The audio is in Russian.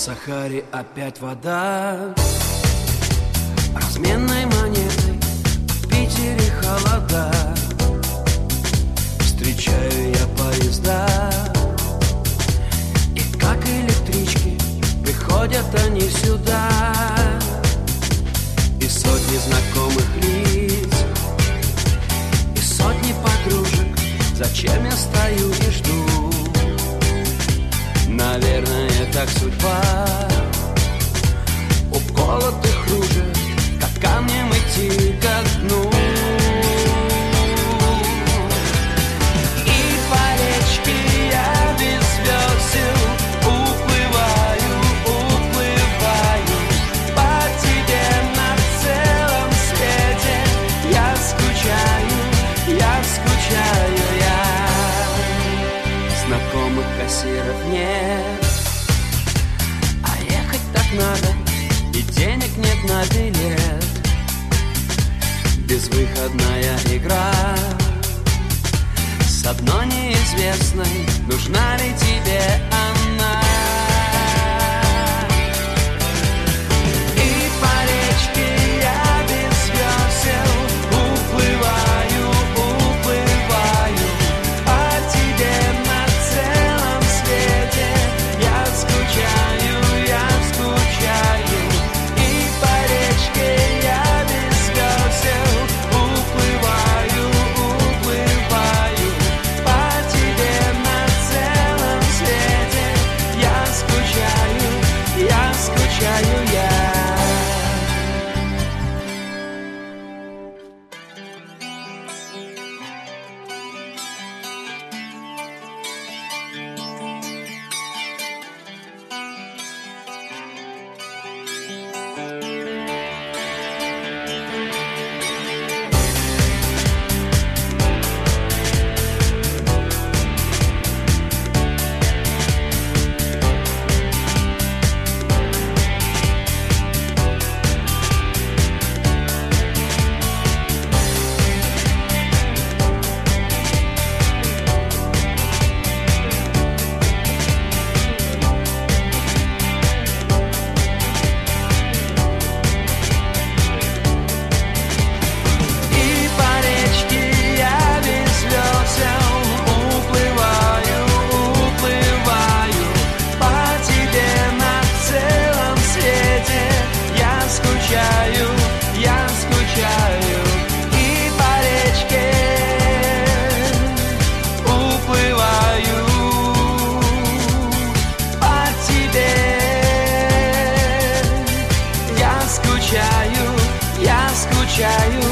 Сахаре опять вода, разменной монетой в Питере холода. Встречаю я поезда, и как электрички приходят они сюда. И сотни знакомых лиц, и сотни подружек. Зачем я стою и жду? Наверное, так судьба. Уколотых кружев, как камнем идти ко дну. И по речке я без весел уплываю, уплываю. По тебе на целом свете я скучаю, я скучаю, я. Знакомых кассиров нет, а ехать так надо, и денег нет на билет. Безвыходная игра с одной неизвестной, нужна ли тебе она? И по речке я без весел уплываю, уплываю. По тебе на целом свете я скучаю, я скучаю. И по речке я без весел уплываю, уплываю. По тебе на целом свете я скучаю, я скучаю, я. Скучаю,